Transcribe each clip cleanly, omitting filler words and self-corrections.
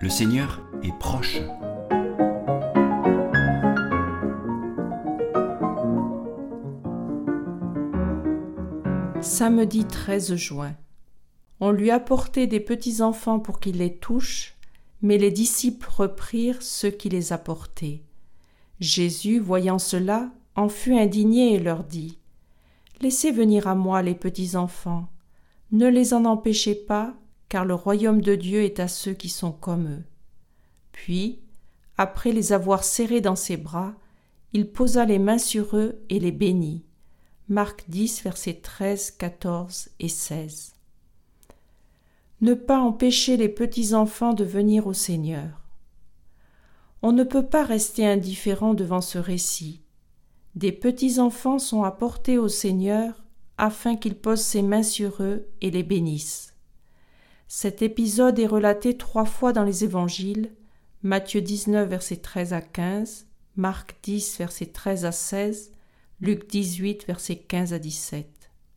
Le Seigneur est proche. Samedi 13 juin. On lui apportait des petits-enfants pour qu'il les touche, mais les disciples reprirent ceux qui les apportaient. Jésus, voyant cela, en fut indigné et leur dit : « Laissez venir à moi les petits-enfants, ne les en empêchez pas, car le royaume de Dieu est à ceux qui sont comme eux. » Puis, après les avoir serrés dans ses bras, il posa les mains sur eux et les bénit. Marc 10, versets 13, 14 et 16. Ne pas empêcher les petits-enfants de venir au Seigneur. On ne peut pas rester indifférent devant ce récit. Des petits-enfants sont apportés au Seigneur afin qu'il pose ses mains sur eux et les bénisse. Cet épisode est relaté 3 fois dans les évangiles, Matthieu 19, versets 13 à 15, Marc 10, versets 13 à 16, Luc 18, versets 15 à 17.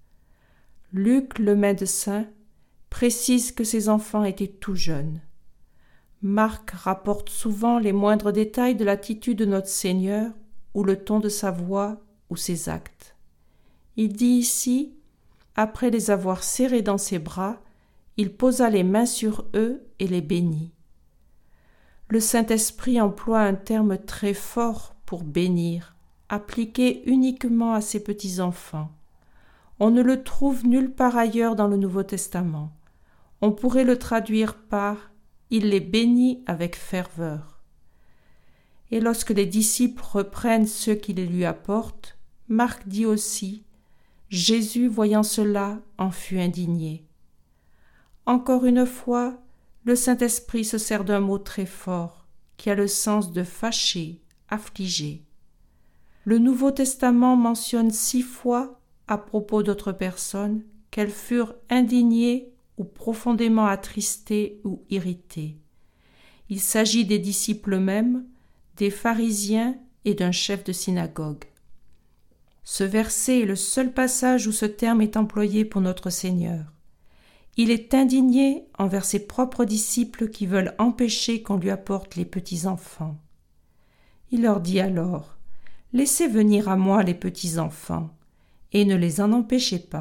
Luc, le médecin, précise que ces enfants étaient tout jeunes. Marc rapporte souvent les moindres détails de l'attitude de notre Seigneur, ou le ton de sa voix, ou ses actes. Il dit ici, après les avoir serrés dans ses bras, il posa les mains sur eux et les bénit. Le Saint-Esprit emploie un terme très fort pour bénir, appliqué uniquement à ses petits-enfants. On ne le trouve nulle part ailleurs dans le Nouveau Testament. On pourrait le traduire par « il les bénit avec ferveur ». Et lorsque les disciples reprennent ceux qui les lui apportent, Marc dit aussi « Jésus, voyant cela, en fut indigné ». Encore une fois, le Saint-Esprit se sert d'un mot très fort, qui a le sens de fâcher, affliger. Le Nouveau Testament mentionne 6 fois, à propos d'autres personnes, qu'elles furent indignées ou profondément attristées ou irritées. Il s'agit des disciples eux-mêmes, des pharisiens et d'un chef de synagogue. Ce verset est le seul passage où ce terme est employé pour notre Seigneur. Il est indigné envers ses propres disciples qui veulent empêcher qu'on lui apporte les petits-enfants. Il leur dit alors : « Laissez venir à moi les petits-enfants, et ne les en empêchez pas. »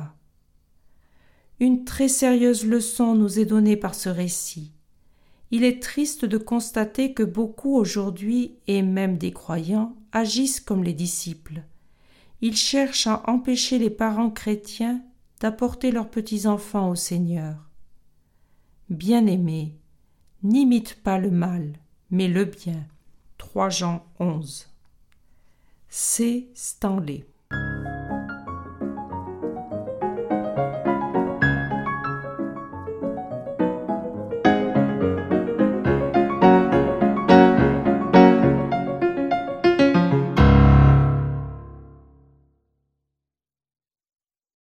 Une très sérieuse leçon nous est donnée par ce récit. Il est triste de constater que beaucoup aujourd'hui, et même des croyants, agissent comme les disciples. Ils cherchent à empêcher les parents chrétiens d'apporter leurs petits-enfants au Seigneur. Bien-aimés, n'imite pas le mal, mais le bien. 3 Jean 11. C. Stanley.